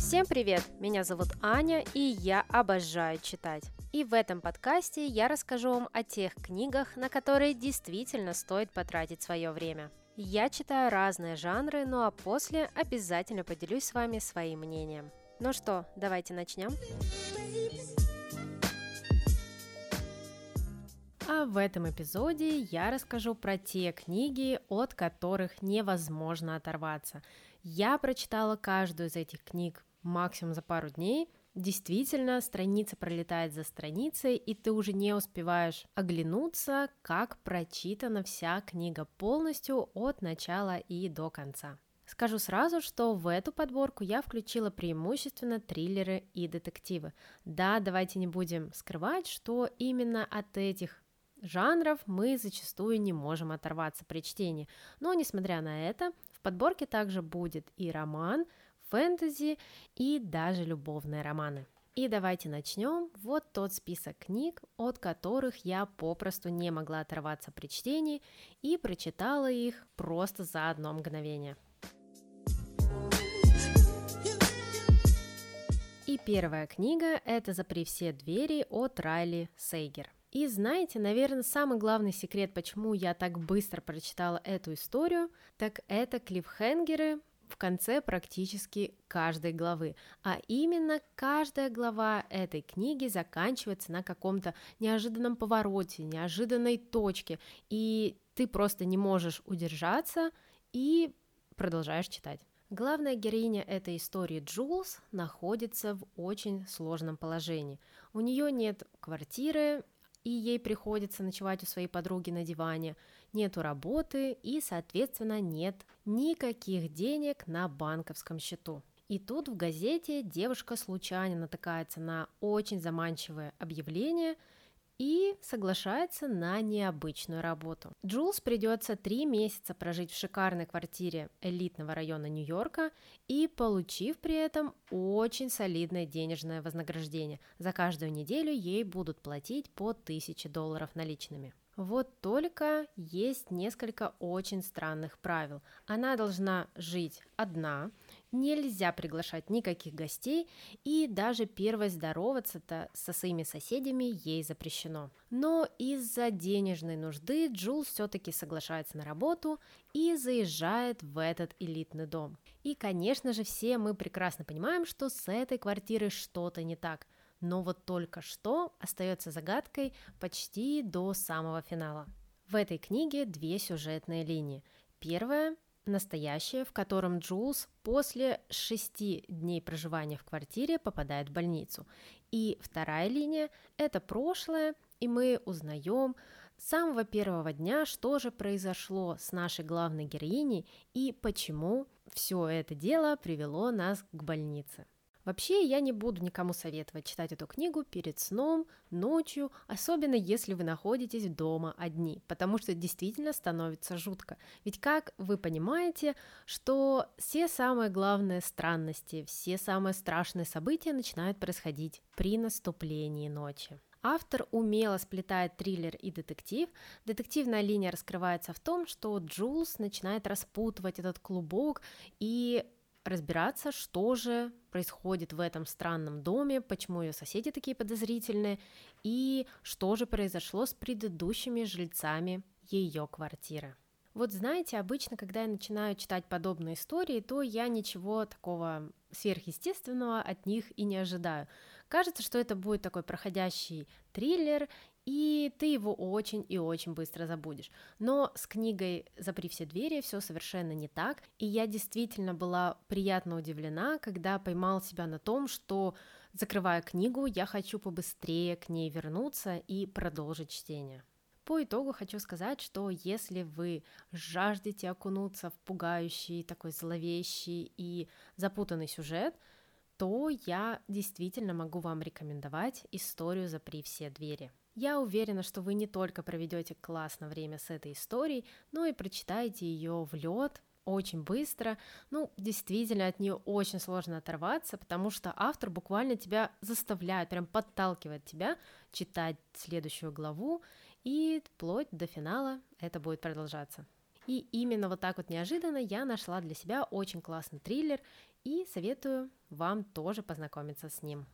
Всем привет! Меня зовут Аня, и я обожаю читать. И в этом подкасте я расскажу вам о тех книгах, на которые действительно стоит потратить свое время. Я читаю разные жанры, ну а после обязательно поделюсь с вами своим мнением. Ну что, давайте начнем? А в этом эпизоде я расскажу про те книги, от которых невозможно оторваться. Я прочитала каждую из этих книг максимум за пару дней. Действительно, страница пролетает за страницей, и ты уже не успеваешь оглянуться, как прочитана вся книга полностью от начала и до конца. Скажу сразу, что в эту подборку я включила преимущественно триллеры и детективы. Да, давайте не будем скрывать, что именно от этих жанров мы зачастую не можем оторваться при чтении. Но, несмотря на это, в подборке также будет и роман, фэнтези и даже любовные романы. И давайте начнем. Вот тот список книг, от которых я попросту не могла оторваться при чтении и прочитала их просто за одно мгновение. И первая книга – это «Запри все двери» от Райли Сейгер. И знаете, наверное, самый главный секрет, почему я так быстро прочитала эту историю, так это клиффхенгеры в конце практически каждой главы. А именно каждая глава этой книги заканчивается на каком-то неожиданном повороте, неожиданной точке, и ты просто не можешь удержаться и продолжаешь читать. Главная героиня этой истории, Джулс, находится в очень сложном положении. У нее нет квартиры, и ей приходится ночевать у своей подруги на диване, нету работы и, соответственно, нет никаких денег на банковском счету. И тут в газете девушка случайно натыкается на очень заманчивое объявление и соглашается на необычную работу. Джулс придется 3 месяца прожить в шикарной квартире элитного района Нью-Йорка и получив при этом очень солидное денежное вознаграждение. За каждую неделю ей будут платить по $1000 наличными. Вот только есть несколько очень странных правил. Она должна жить одна, нельзя приглашать никаких гостей, и даже первой здороваться-то со своими соседями ей запрещено. Но из-за денежной нужды Джулс все-таки соглашается на работу и заезжает в этот элитный дом. И, конечно же, все мы прекрасно понимаем, что с этой квартирой что-то не так. Но вот только что остается загадкой почти до самого финала. В этой книге 2 сюжетные линии. Первая – настоящая, в котором Джулс после 6 дней проживания в квартире попадает в больницу. И вторая линия – это прошлое, и мы узнаем с самого первого дня, что же произошло с нашей главной героиней и почему все это дело привело нас к больнице. Вообще, я не буду никому советовать читать эту книгу перед сном, ночью, особенно если вы находитесь дома одни, потому что действительно становится жутко. Ведь как вы понимаете, что все самые главные странности, все самые страшные события начинают происходить при наступлении ночи. Автор умело сплетает триллер и детектив. Детективная линия раскрывается в том, что Джулс начинает распутывать этот клубок и разбираться, что же происходит в этом странном доме, почему ее соседи такие подозрительные, и что же произошло с предыдущими жильцами ее квартиры. Вот знаете, обычно, когда я начинаю читать подобные истории, то я ничего такого сверхъестественного от них и не ожидаю. Кажется, что это будет такой проходящий триллер, и ты его очень и очень быстро забудешь. Но с книгой «Запри все двери» все совершенно не так, и я действительно была приятно удивлена, когда поймала себя на том, что, закрывая книгу, я хочу побыстрее к ней вернуться и продолжить чтение. По итогу хочу сказать, что если вы жаждете окунуться в пугающий, такой зловещий и запутанный сюжет, то я действительно могу вам рекомендовать историю «Запри все двери». Я уверена, что вы не только проведете классное время с этой историей, но и прочитаете ее в лед очень быстро. Действительно, от нее очень сложно оторваться, потому что автор буквально тебя заставляет, прям подталкивает тебя читать следующую главу, и вплоть до финала это будет продолжаться. И именно вот так вот неожиданно я нашла для себя очень классный триллер и советую вам тоже познакомиться с ним.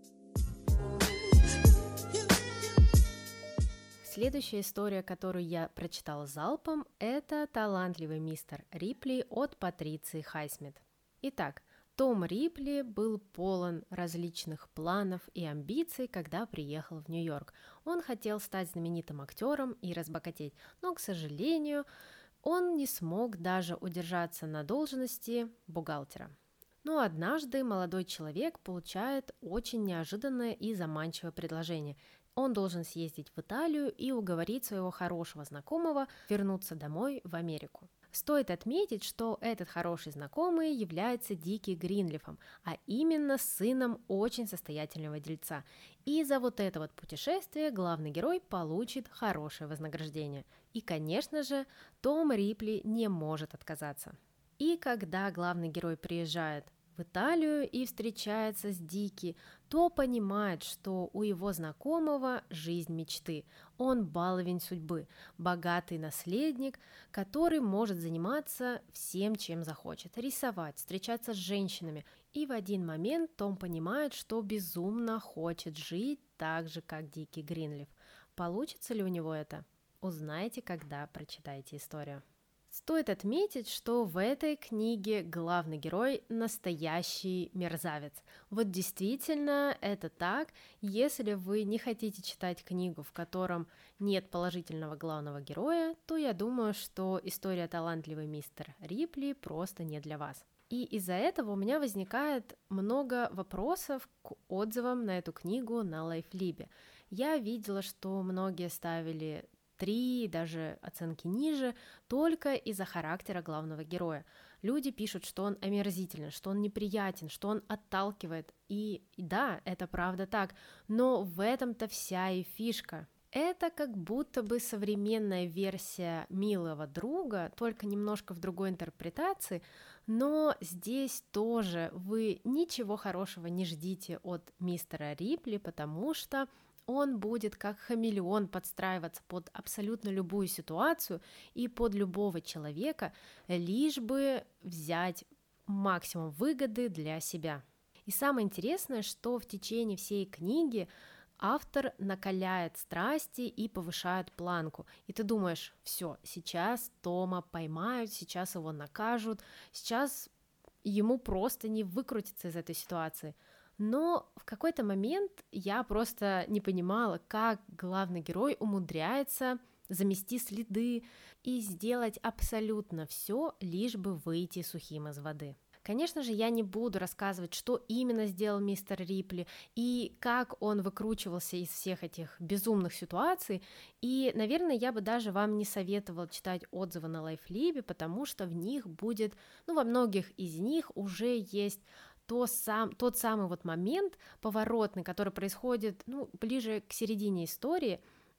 Следующая история, которую я прочитала залпом, это «Талантливый мистер Рипли» от Патриции Хайсмит. Итак, Том Рипли был полон различных планов и амбиций, когда приехал в Нью-Йорк. Он хотел стать знаменитым актером и разбогатеть, но, к сожалению, он не смог даже удержаться на должности бухгалтера. Но однажды молодой человек получает очень неожиданное и заманчивое предложение. Он должен съездить в Италию и уговорить своего хорошего знакомого вернуться домой в Америку. Стоит отметить, что этот хороший знакомый является Дики Гринлифом, а именно сыном очень состоятельного дельца. И за вот это вот путешествие главный герой получит хорошее вознаграждение. И, конечно же, Том Рипли не может отказаться. И когда главный герой приезжает в Италию и встречается с Дики, то понимает, что у его знакомого жизнь мечты. Он баловень судьбы, богатый наследник, который может заниматься всем, чем захочет, рисовать, встречаться с женщинами. И в один момент Том понимает, что безумно хочет жить так же, как Дики Гринлиф. Получится ли у него это? Узнаете, когда прочитаете историю. Стоит отметить, что в этой книге главный герой настоящий мерзавец. Вот действительно это так. Если вы не хотите читать книгу, в котором нет положительного главного героя, то я думаю, что история «Талантливый мистер Рипли» просто не для вас. И из-за этого у меня возникает много вопросов к отзывам на эту книгу на Лайфлибе. Я видела, что многие ставили 3, даже оценки ниже, только из-за характера главного героя. Люди пишут, что он омерзителен, что он неприятен, что он отталкивает. И да, это правда так, но в этом-то вся и фишка. Это как будто бы современная версия «Милого друга», только немножко в другой интерпретации, но здесь тоже вы ничего хорошего не ждите от мистера Рипли, потому что он будет как хамелеон подстраиваться под абсолютно любую ситуацию и под любого человека, лишь бы взять максимум выгоды для себя. И самое интересное, что в течение всей книги автор накаляет страсти и повышает планку. И ты думаешь, все, сейчас Тома поймают, сейчас его накажут, сейчас ему просто не выкрутиться из этой ситуации. Но в какой-то момент я просто не понимала, как главный герой умудряется замести следы и сделать абсолютно все, лишь бы выйти сухим из воды. Конечно же, я не буду рассказывать, что именно сделал мистер Рипли и как он выкручивался из всех этих безумных ситуаций. И, наверное, я бы даже вам не советовала читать отзывы на Лайфлибе, потому что в них будет, во многих из них уже есть тот самый вот момент поворотный, который происходит ближе к середине истории,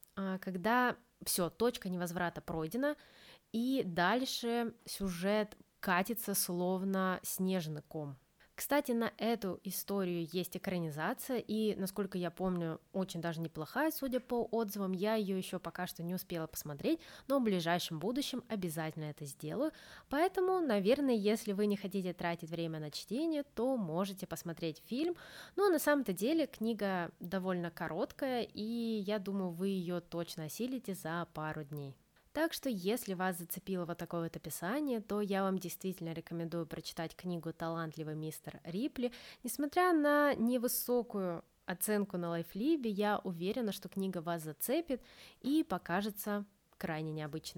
когда все, точка невозврата пройдена, и дальше сюжет катится словно снежный ком. Кстати, на эту историю есть экранизация, и, насколько я помню, очень даже неплохая, судя по отзывам. Я ее еще пока что не успела посмотреть, но в ближайшем будущем обязательно это сделаю. Поэтому, наверное, если вы не хотите тратить время на чтение, то можете посмотреть фильм. Но на самом-то деле книга довольно короткая, и я думаю, вы ее точно осилите за пару дней. Так что, если вас зацепило вот такое вот описание, то я вам действительно рекомендую прочитать книгу «Талантливый мистер Рипли». Несмотря на невысокую оценку на Лайфлибе, я уверена, что книга вас зацепит и покажется крайне необычной.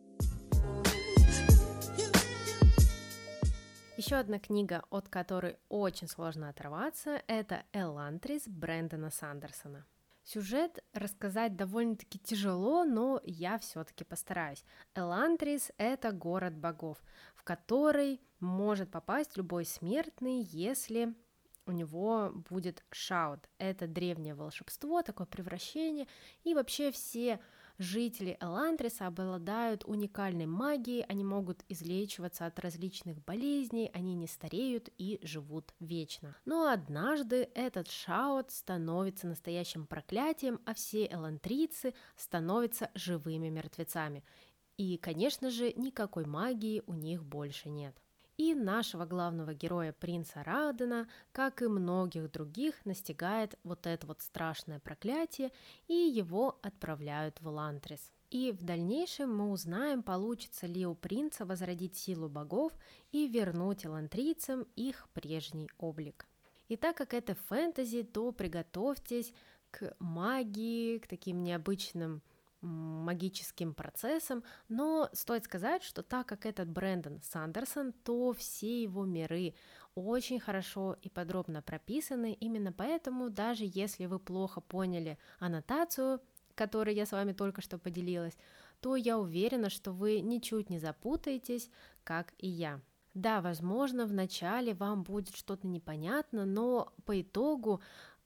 Еще одна книга, от которой очень сложно оторваться, это «Элантрис» Брэндона Сандерсона. Сюжет рассказать довольно-таки тяжело, но я все-таки постараюсь. Элантрис – это город богов, в который может попасть любой смертный, если у него будет шаут. Это древнее волшебство, такое превращение, и вообще все жители Элантриса обладают уникальной магией, они могут излечиваться от различных болезней, они не стареют и живут вечно. Но однажды этот шаут становится настоящим проклятием, а все элантрийцы становятся живыми мертвецами. И, конечно же, никакой магии у них больше нет. И нашего главного героя принца Раудена, как и многих других, настигает вот это вот страшное проклятие, и его отправляют в Элантрис. И в дальнейшем мы узнаем, получится ли у принца возродить силу богов и вернуть элантрийцам их прежний облик. И так как это фэнтези, то приготовьтесь к магии, к таким необычным магическим процессам, но стоит сказать, что так как этот Брэндон Сандерсон, то все его миры очень хорошо и подробно прописаны, именно поэтому даже если вы плохо поняли аннотацию, которой я с вами только что поделилась, то я уверена, что вы ничуть не запутаетесь, как и я. Да, возможно, вначале вам будет что-то непонятно, но по итогу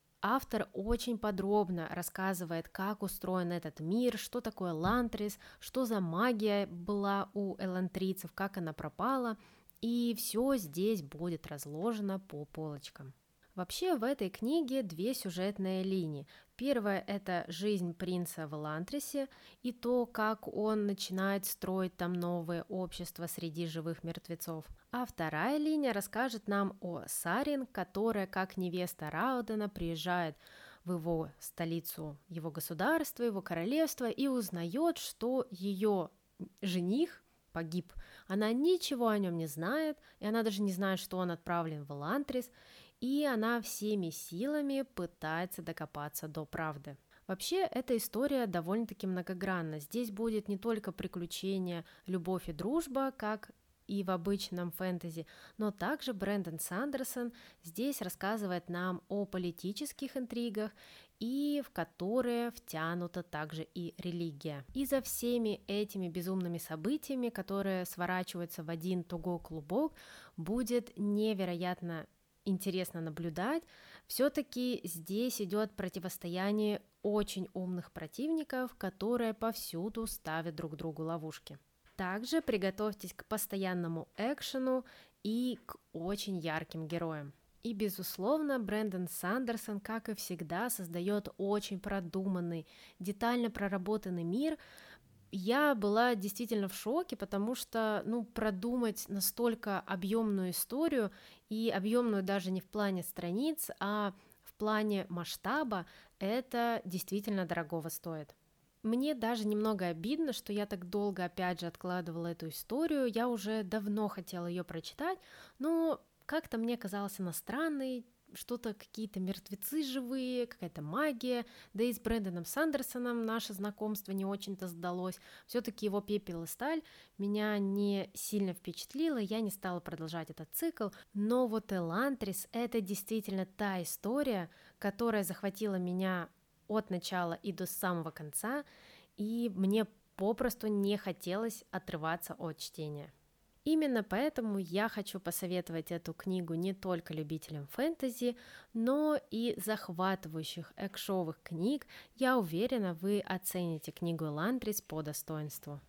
автор очень подробно рассказывает, как устроен этот мир, что такое Элантрис, что за магия была у элантрийцев, как она пропала, и все здесь будет разложено по полочкам. Вообще в этой книге две сюжетные линии. Первая – это жизнь принца в Элантрисе и то, как он начинает строить там новое общество среди живых мертвецов. А вторая линия расскажет нам о Сарин, которая, как невеста Раудена, приезжает в его столицу, его государства, его королевства и узнает, что ее жених погиб. Она ничего о нем не знает, и она даже не знает, что он отправлен в Элантрис, и она всеми силами пытается докопаться до правды. Вообще, эта история довольно-таки многогранна. Здесь будет не только приключения, любовь и дружба, как и в обычном фэнтези, но также Брэндон Сандерсон здесь рассказывает нам о политических интригах, и в которые втянута также и религия. И за всеми этими безумными событиями, которые сворачиваются в один тугой клубок, будет невероятно интересно наблюдать. Все-таки здесь идет противостояние очень умных противников, которые повсюду ставят друг другу ловушки. Также приготовьтесь к постоянному экшену и к очень ярким героям. И, безусловно, Брэндон Сандерсон, как и всегда, создает очень продуманный, детально проработанный мир. Я была действительно в шоке, потому что, продумать настолько объемную историю, и объемную даже не в плане страниц, а в плане масштаба, это действительно дорогого стоит. Мне даже немного обидно, что я так долго, опять же, откладывала эту историю, я уже давно хотела ее прочитать, но как-то мне казалось иностранной, что-то какие-то мертвецы живые, какая-то магия, да и с Брэндоном Сандерсоном наше знакомство не очень-то сдалось, все-таки его «Пепел и сталь» меня не сильно впечатлило, я не стала продолжать этот цикл, но вот «Элантрис» — это действительно та история, которая захватила меня от начала и до самого конца, и мне попросту не хотелось отрываться от чтения. Именно поэтому я хочу посоветовать эту книгу не только любителям фэнтези, но и захватывающих экшовых книг. Я уверена, вы оцените книгу «Элантрис» по достоинству.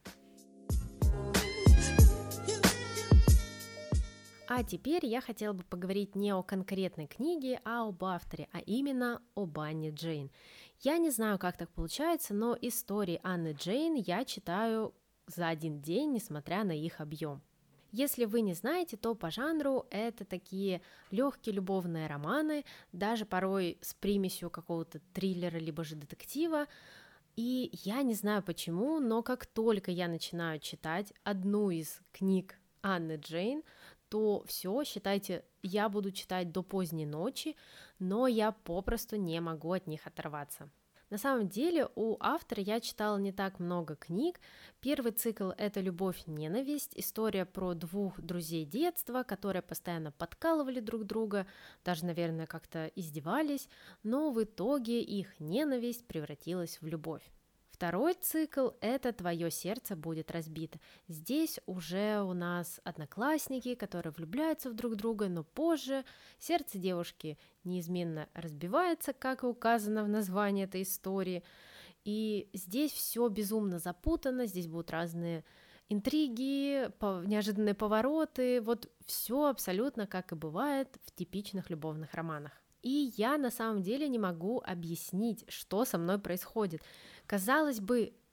А теперь я хотела бы поговорить не о конкретной книге, а об авторе, а именно об Анне Джейн. Я не знаю, как так получается, но истории Анны Джейн я читаю за один день, несмотря на их объем. Если вы не знаете, то по жанру это такие легкие любовные романы, даже порой с примесью какого-то триллера либо же детектива. И я не знаю почему, но как только я начинаю читать одну из книг Анны Джейн, то все, считайте, я буду читать до поздней ночи, но я попросту не могу от них оторваться. На самом деле у автора я читала не так много книг. Первый цикл — это «Любовь-ненависть», история про двух друзей детства, которые постоянно подкалывали друг друга, даже, наверное, как-то издевались, но в итоге их ненависть превратилась в любовь. Второй цикл — это «Твое сердце будет разбито». Здесь уже у нас одноклассники, которые влюбляются в друг друга, но позже сердце девушки неизменно разбивается, как и указано в названии этой истории. И здесь все безумно запутано, здесь будут разные интриги, неожиданные повороты, вот все абсолютно как и бывает в типичных любовных романах. И я на самом деле не могу объяснить, что со мной происходит. Казалось бы,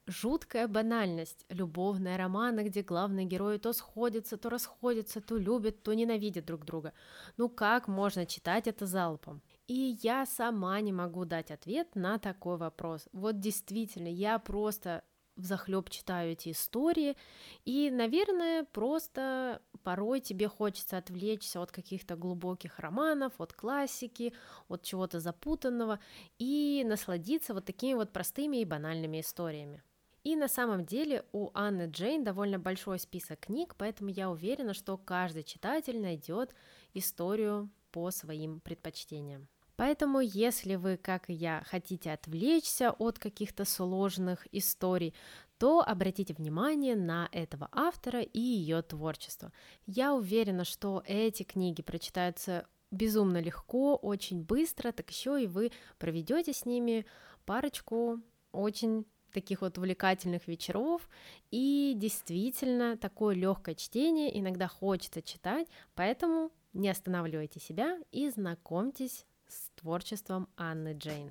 жуткая банальность, любовные романы, где главные герои то сходятся, то расходятся, то любят, то ненавидят друг друга. Ну как можно читать это залпом? И я сама не могу дать ответ на такой вопрос. Вот действительно, я просто взахлеб читаю эти истории, и, наверное, просто порой тебе хочется отвлечься от каких-то глубоких романов, от классики, от чего-то запутанного и насладиться вот такими вот простыми и банальными историями. И на самом деле у Анны Джейн довольно большой список книг, поэтому я уверена, что каждый читатель найдет историю по своим предпочтениям. Поэтому, если вы, как и я, хотите отвлечься от каких-то сложных историй, то обратите внимание на этого автора и ее творчество. Я уверена, что эти книги прочитаются безумно легко, очень быстро, так еще и вы проведете с ними парочку очень таких вот увлекательных вечеров, и действительно такое легкое чтение иногда хочется читать, поэтому не останавливайте себя и знакомьтесь с творчеством Анны Джейн.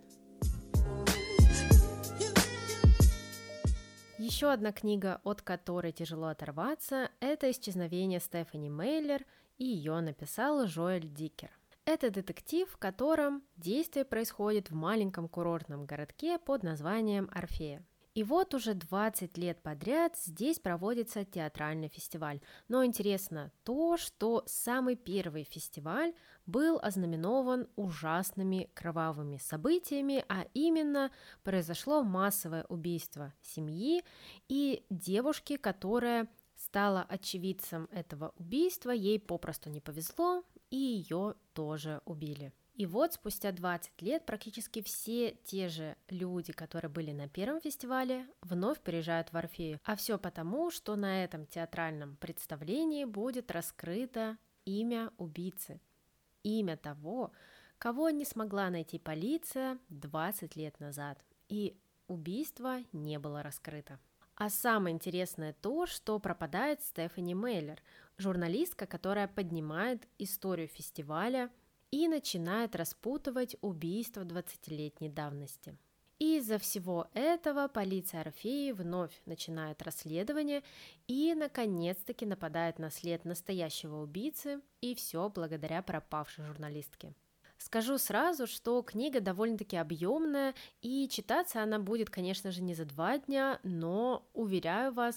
Еще одна книга, от которой тяжело оторваться, это «Исчезновение Стефани Мейлер», и ее написал Жоэль Дикер. Это детектив, в котором действие происходит в маленьком курортном городке под названием Орфея. И вот уже 20 лет подряд здесь проводится театральный фестиваль. Но интересно то, что самый первый фестиваль был ознаменован ужасными кровавыми событиями, а именно произошло массовое убийство семьи и девушки, которая стала очевидцем этого убийства, ей попросту не повезло, и ее тоже убили. И вот спустя 20 лет практически все те же люди, которые были на первом фестивале, вновь приезжают в Орфею. А все потому, что на этом театральном представлении будет раскрыто имя убийцы. Имя того, кого не смогла найти полиция 20 лет назад. И убийство не было раскрыто. А самое интересное то, что пропадает Стефани Мейлер, журналистка, которая поднимает историю фестиваля и начинает распутывать убийство 20-летней давности. И из-за всего этого полиция Орфеи вновь начинает расследование и наконец-таки нападает на след настоящего убийцы, и все благодаря пропавшей журналистке. Скажу сразу, что книга довольно-таки объемная, и читаться она будет, конечно же, не за 2 дня, но уверяю вас,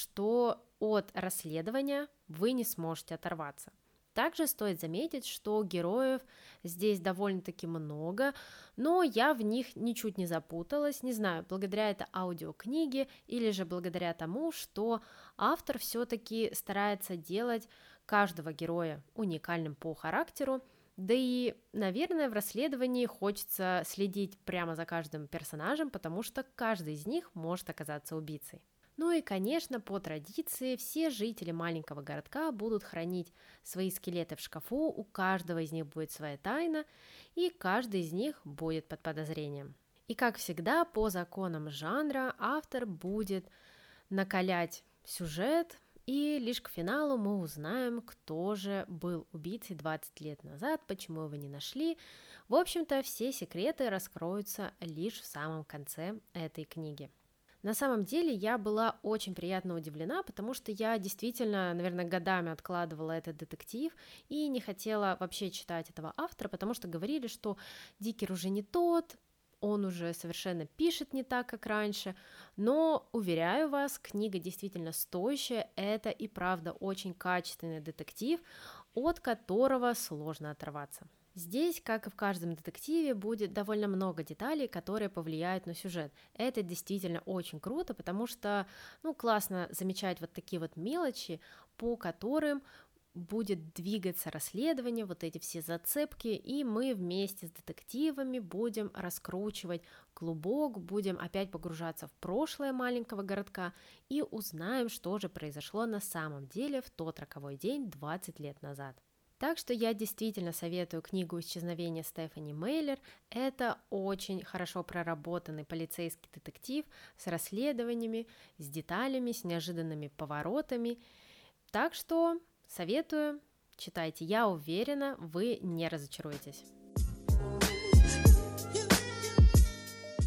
что от расследования вы не сможете оторваться. Также стоит заметить, что героев здесь довольно-таки много, но я в них ничуть не запуталась, не знаю, благодаря это аудиокниге или же благодаря тому, что автор все-таки старается делать каждого героя уникальным по характеру, да и, наверное, в расследовании хочется следить прямо за каждым персонажем, потому что каждый из них может оказаться убийцей. Ну и, конечно, по традиции, все жители маленького городка будут хранить свои скелеты в шкафу, у каждого из них будет своя тайна, и каждый из них будет под подозрением. И, как всегда, по законам жанра автор будет накалять сюжет, и лишь к финалу мы узнаем, кто же был убийцей 20 лет назад, почему его не нашли. В общем-то, все секреты раскроются лишь в самом конце этой книги. На самом деле я была очень приятно удивлена, потому что я действительно, наверное, годами откладывала этот детектив и не хотела вообще читать этого автора, потому что говорили, что Дикер уже не тот, он уже совершенно пишет не так, как раньше, но, уверяю вас, книга действительно стоящая, это и правда очень качественный детектив, от которого сложно оторваться. Здесь, как и в каждом детективе, будет довольно много деталей, которые повлияют на сюжет. Это действительно очень круто, потому что, классно замечать вот такие вот мелочи, по которым будет двигаться расследование, вот эти все зацепки, и мы вместе с детективами будем раскручивать клубок, будем опять погружаться в прошлое маленького городка и узнаем, что же произошло на самом деле в тот роковой день 20 лет назад. Так что я действительно советую книгу «Исчезновение Стефани Мейлер». Это очень хорошо проработанный полицейский детектив с расследованиями, с деталями, с неожиданными поворотами. Так что советую, читайте. Я уверена, вы не разочаруетесь.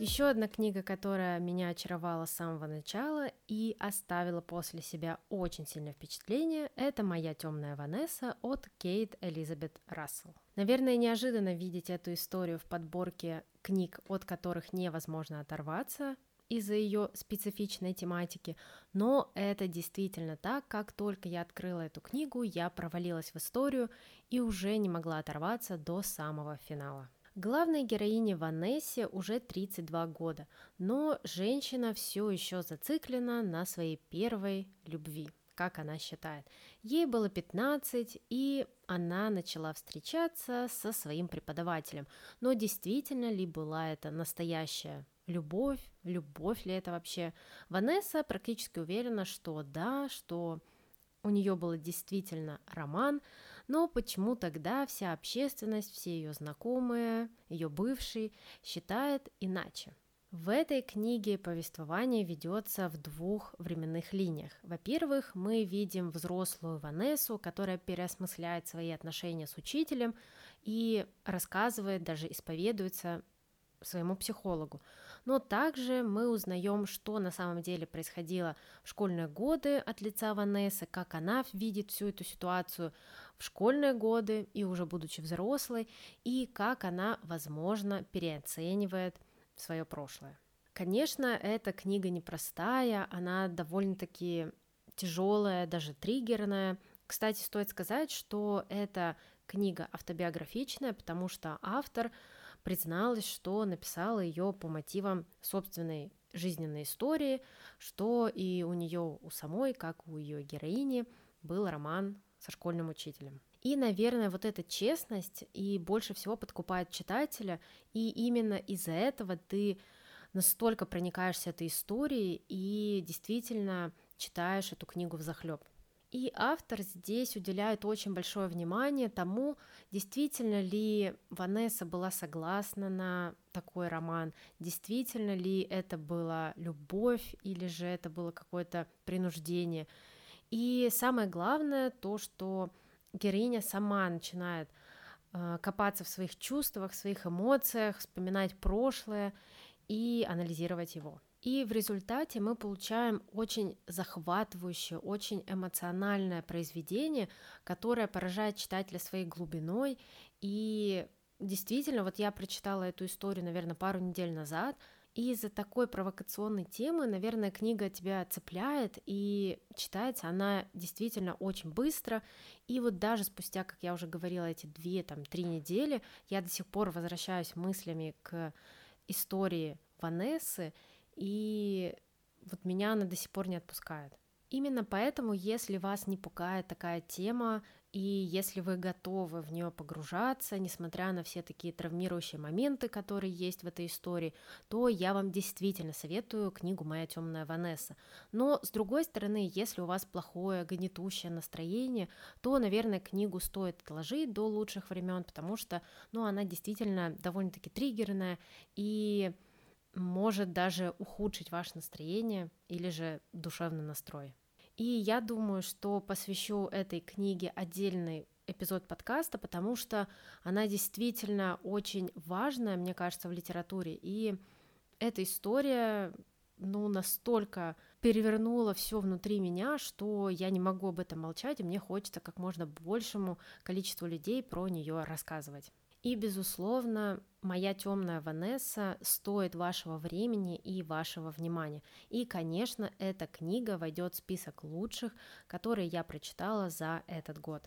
Еще одна книга, которая меня очаровала с самого начала и оставила после себя очень сильное впечатление, это «Моя темная Ванесса» от Кейт Элизабет Рассел. Наверное, неожиданно видеть эту историю в подборке книг, от которых невозможно оторваться из-за ее специфичной тематики, но это действительно так. Как только я открыла эту книгу, я провалилась в историю и уже не могла оторваться до самого финала. Главной героине Ванессе уже 32 года, но женщина все еще зациклена на своей первой любви, как она считает. Ей было 15, и она начала встречаться со своим преподавателем. Но действительно ли была это настоящая любовь? Любовь ли это вообще? Ванесса практически уверена, что да, что у нее был действительно роман, но почему тогда вся общественность, все ее знакомые, ее бывшие считают иначе? В этой книге повествование ведется в двух временных линиях. Во-первых, мы видим взрослую Ванессу, которая переосмысляет свои отношения с учителем и рассказывает, даже исповедуется своему психологу. Но также мы узнаем, что на самом деле происходило в школьные годы от лица Ванессы, как она видит всю эту ситуацию в школьные годы и уже будучи взрослой, и как она, возможно, переоценивает свое прошлое. Конечно, эта книга непростая, она довольно-таки тяжелая, даже триггерная. Кстати, стоит сказать, что эта книга автобиографичная, потому что автор призналась, что написала ее по мотивам собственной жизненной истории, что и у нее у самой, как у ее героини, был роман со школьным учителем. И, наверное, вот эта честность и больше всего подкупает читателя, и именно из-за этого ты настолько проникаешься этой историей и действительно читаешь эту книгу взахлеб. И автор здесь уделяет очень большое внимание тому, действительно ли Ванесса была согласна на такой роман, действительно ли это была любовь или же это было какое-то принуждение. И самое главное то, что героиня сама начинает копаться в своих чувствах, в своих эмоциях, вспоминать прошлое и анализировать его. И в результате мы получаем очень захватывающее, очень эмоциональное произведение, которое поражает читателя своей глубиной. И действительно, вот я прочитала эту историю, наверное, пару недель назад, и из-за такой провокационной темы, наверное, книга тебя цепляет, и читается она действительно очень быстро. И вот даже спустя, как я уже говорила, эти 2-3 недели, я до сих пор возвращаюсь мыслями к истории Ванессы, и вот меня она до сих пор не отпускает. Именно поэтому, если вас не пугает такая тема, и если вы готовы в нее погружаться, несмотря на все такие травмирующие моменты, которые есть в этой истории, то я вам действительно советую книгу «Моя темная Ванесса». Но, с другой стороны, если у вас плохое, гнетущее настроение, то, наверное, книгу стоит отложить до лучших времен, потому что, она действительно довольно-таки триггерная и может даже ухудшить ваше настроение или же душевный настрой. И я думаю, что посвящу этой книге отдельный эпизод подкаста, потому что она действительно очень важная, мне кажется, в литературе. И эта история, настолько перевернула все внутри меня, что я не могу об этом молчать, и мне хочется как можно большему количеству людей про нее рассказывать. И, безусловно, «Моя темная Ванесса» стоит вашего времени и вашего внимания. И, конечно, эта книга войдет в список лучших, которые я прочитала за этот год.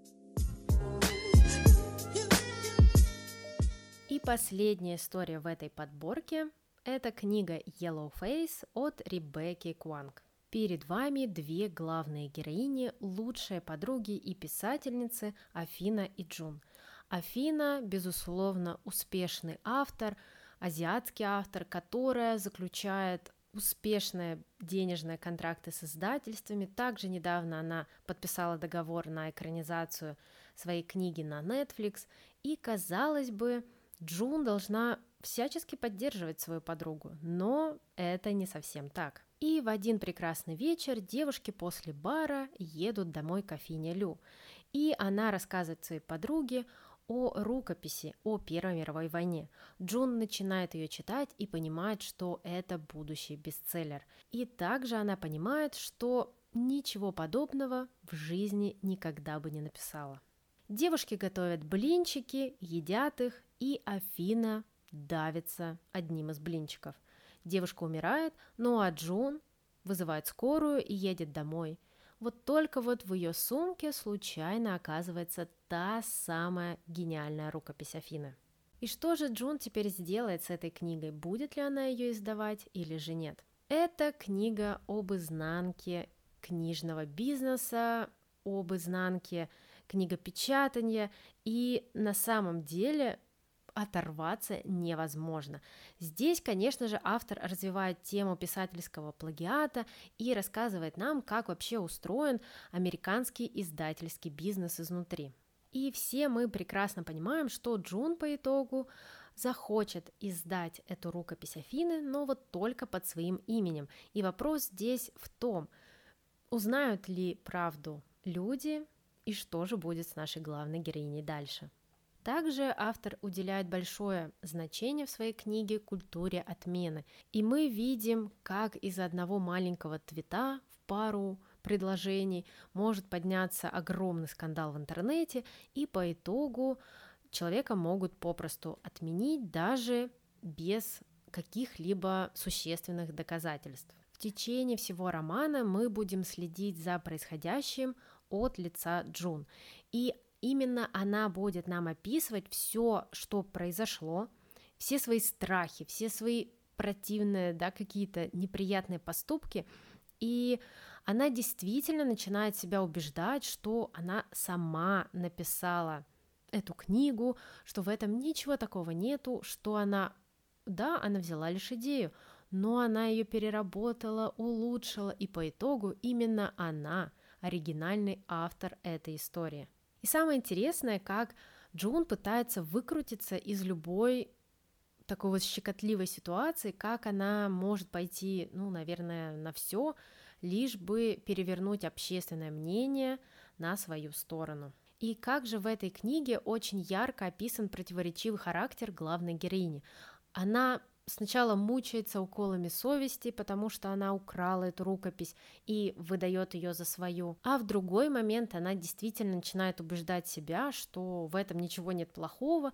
И последняя история в этой подборке – это книга «Yellow Face» от Ребекки Куанг. Перед вами две главные героини, лучшие подруги и писательницы Афина и Джун. Афина, безусловно, успешный автор, азиатский автор, которая заключает успешные денежные контракты с издательствами. Также недавно она подписала договор на экранизацию своей книги на Netflix. И, казалось бы, Джун должна всячески поддерживать свою подругу, но это не совсем так. И в один прекрасный вечер девушки после бара едут домой к Афине Лю. И она рассказывает своей подруге о рукописи о Первой мировой войне. Джун начинает ее читать и понимает, что это будущий бестселлер. И также она понимает, что ничего подобного в жизни никогда бы не написала. Девушки готовят блинчики, едят их, и Афина давится одним из блинчиков. Девушка умирает, ну а Джун вызывает скорую и едет домой. Вот только вот в ее сумке случайно оказывается та самая гениальная рукопись Афины. И что же Джун теперь сделает с этой книгой? Будет ли она ее издавать или же нет? Это книга об изнанке книжного бизнеса, об изнанке книгопечатания, и на самом деле оторваться невозможно. Здесь, конечно же, автор развивает тему писательского плагиата и рассказывает нам, как вообще устроен американский издательский бизнес изнутри. И все мы прекрасно понимаем, что Джун по итогу захочет издать эту рукопись Афины, но вот только под своим именем. И вопрос здесь в том, узнают ли правду люди и что же будет с нашей главной героиней дальше. Также автор уделяет большое значение в своей книге культуре отмены. И мы видим, как из одного маленького твита в пару предложений может подняться огромный скандал в интернете, и по итогу человека могут попросту отменить даже без каких-либо существенных доказательств. В течение всего романа мы будем следить за происходящим от лица Джун. И именно она будет нам описывать все, что произошло, все свои страхи, все свои противные, какие-то неприятные поступки. И она действительно начинает себя убеждать, что она сама написала эту книгу, что в этом ничего такого нету, что она взяла лишь идею, но она ее переработала, улучшила, и по итогу именно она оригинальный автор этой истории. И самое интересное, как Джун пытается выкрутиться из любой такой вот щекотливой ситуации, как она может пойти, наверное, на все, лишь бы перевернуть общественное мнение на свою сторону. И как же в этой книге очень ярко описан противоречивый характер главной героини. Она сначала мучается уколами совести, потому что она украла эту рукопись и выдает ее за свою, а в другой момент она действительно начинает убеждать себя, что в этом ничего нет плохого,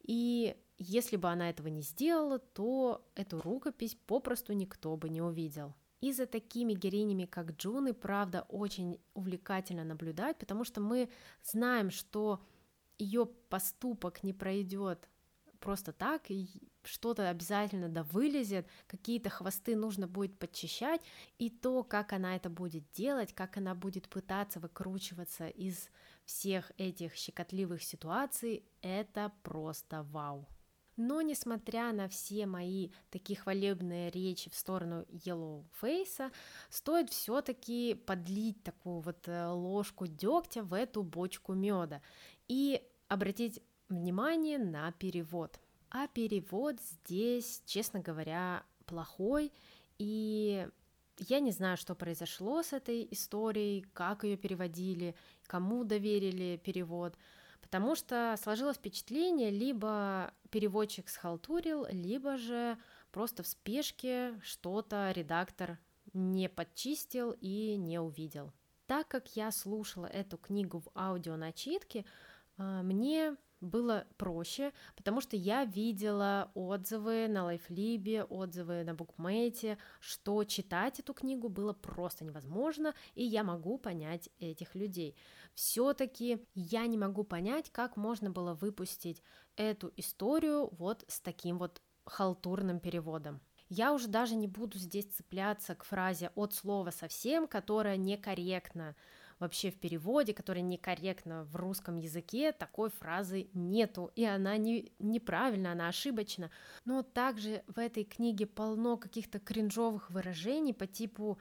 и если бы она этого не сделала, то эту рукопись попросту никто бы не увидел. И за такими героинями, как Джун, и правда очень увлекательно наблюдать, потому что мы знаем, что ее поступок не пройдет просто так, и что-то обязательно вылезет, какие-то хвосты нужно будет подчищать, и то, как она это будет делать, как она будет пытаться выкручиваться из всех этих щекотливых ситуаций, это просто вау. Но несмотря на все мои такие хвалебные речи в сторону Yellowface, стоит все-таки подлить такую вот ложку дегтя в эту бочку меда и обратить внимание на перевод. А перевод здесь, честно говоря, плохой, и я не знаю, что произошло с этой историей, как ее переводили, кому доверили перевод, потому что сложилось впечатление, либо переводчик схалтурил, либо же просто в спешке что-то редактор не подчистил и не увидел. Так как я слушала эту книгу в аудионачитке, мне было проще, потому что я видела отзывы на Лайфлибе, отзывы на Букмейте, что читать эту книгу было просто невозможно, и я могу понять этих людей. Все-таки я не могу понять, как можно было выпустить эту историю вот с таким вот халтурным переводом. Я уже даже не буду здесь цепляться к фразе «от слова совсем», которая некорректна вообще в переводе, которая некорректна в русском языке, такой фразы нету, и она неправильна, она ошибочна. Но также в этой книге полно каких-то кринжовых выражений по типу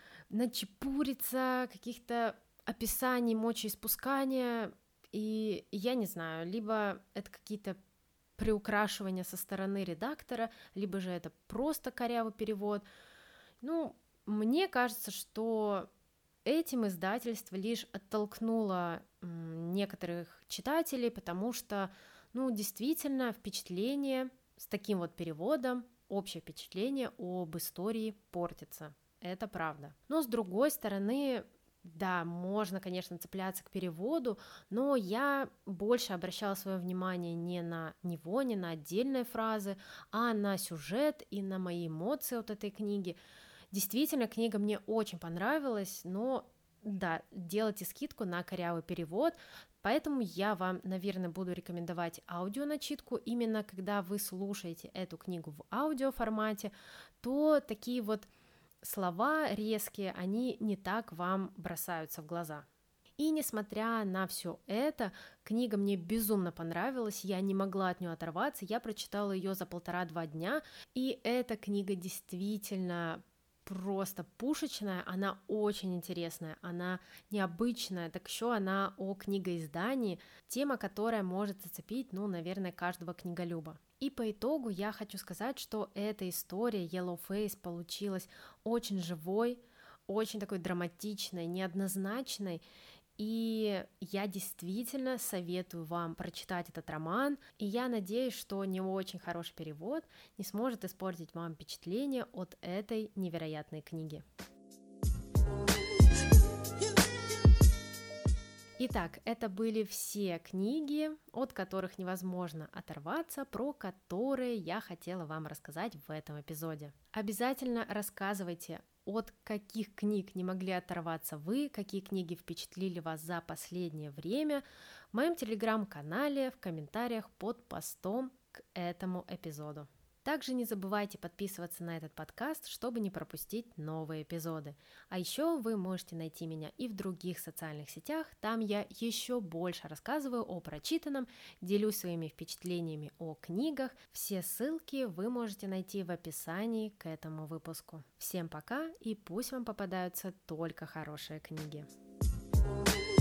начепуриться, каких-то описаний мочеиспускания, и я не знаю, либо это какие-то приукрашивания со стороны редактора, либо же это просто корявый перевод. Мне кажется, что этим издательство лишь оттолкнуло некоторых читателей, потому что, действительно, впечатление с таким вот переводом, общее впечатление об истории портится. Это правда. Но с другой стороны, да, можно, конечно, цепляться к переводу, но я больше обращала свое внимание не на него, не на отдельные фразы, а на сюжет и на мои эмоции от этой книги. Действительно, книга мне очень понравилась, но да, делайте скидку на корявый перевод, поэтому я вам, наверное, буду рекомендовать аудионачитку. Именно когда вы слушаете эту книгу в аудиоформате, то такие вот слова резкие, они не так вам бросаются в глаза. И несмотря на все это, книга мне безумно понравилась, я не могла от нее оторваться, я прочитала ее за 1,5-2 дня, и эта книга действительно просто пушечная, она очень интересная, она необычная, так еще она о книгоиздании, тема, которая может зацепить, наверное, каждого книголюба. И по итогу я хочу сказать, что эта история Yellow Face получилась очень живой, очень такой драматичной, неоднозначной, и я действительно советую вам прочитать этот роман, и я надеюсь, что не очень хороший перевод не сможет испортить вам впечатление от этой невероятной книги. Итак, это были все книги, от которых невозможно оторваться, про которые я хотела вам рассказать в этом эпизоде. Обязательно рассказывайте, от каких книг не могли оторваться вы, какие книги впечатлили вас за последнее время в моем телеграм-канале, в комментариях под постом к этому эпизоду. Также не забывайте подписываться на этот подкаст, чтобы не пропустить новые эпизоды. А еще вы можете найти меня и в других социальных сетях, там я еще больше рассказываю о прочитанном, делюсь своими впечатлениями о книгах. Все ссылки вы можете найти в описании к этому выпуску. Всем пока и пусть вам попадаются только хорошие книги.